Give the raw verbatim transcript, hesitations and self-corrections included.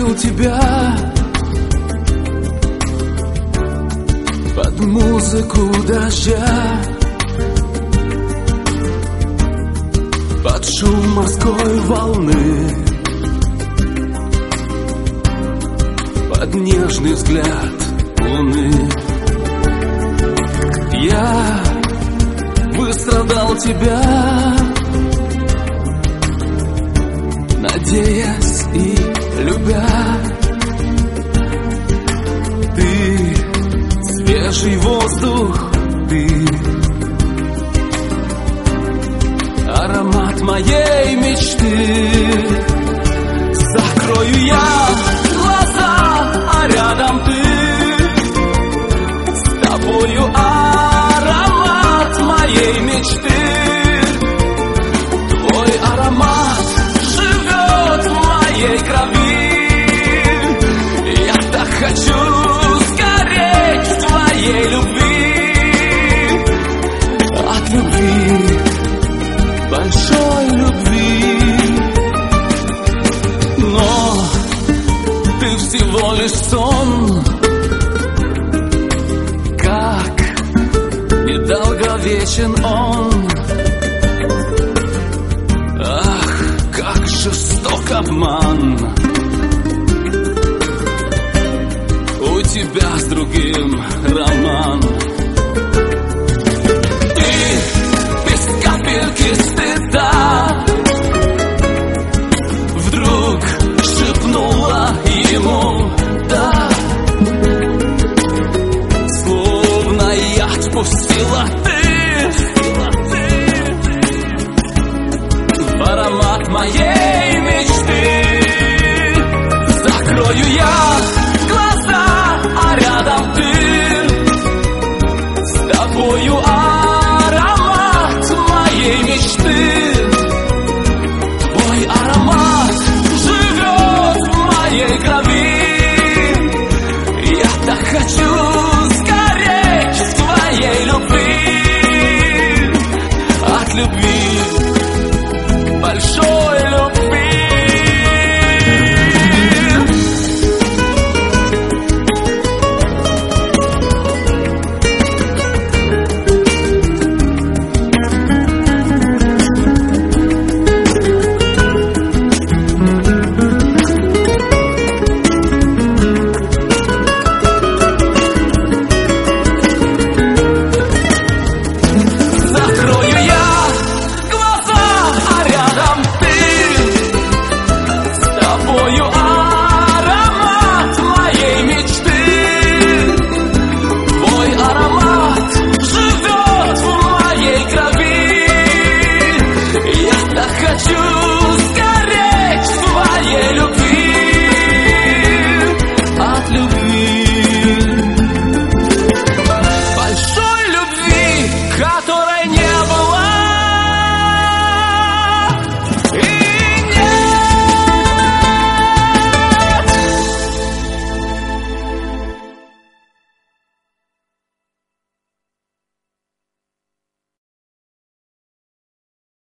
увидел тебя под музыку дождя, под шум морской волны, под нежный взгляд луны. Я выстрадал тебя, надеясь и любя. Ты свежий воздух, ты аромат моей мечты. Закрою я глаза, а рядом ты, с тобою аромат моей мечты. Твой аромат живет в моей крови. Я так хочу сгореть в твоей любви. От любви, большой любви. Но ты всего лишь сон, как недолговечен он. Ах, как жесток обман. У тебя с другим роман. Ты без капельки стыда вдруг шепнула ему «да». Словно яд пустила ты в аромат моей мечты. Закрою я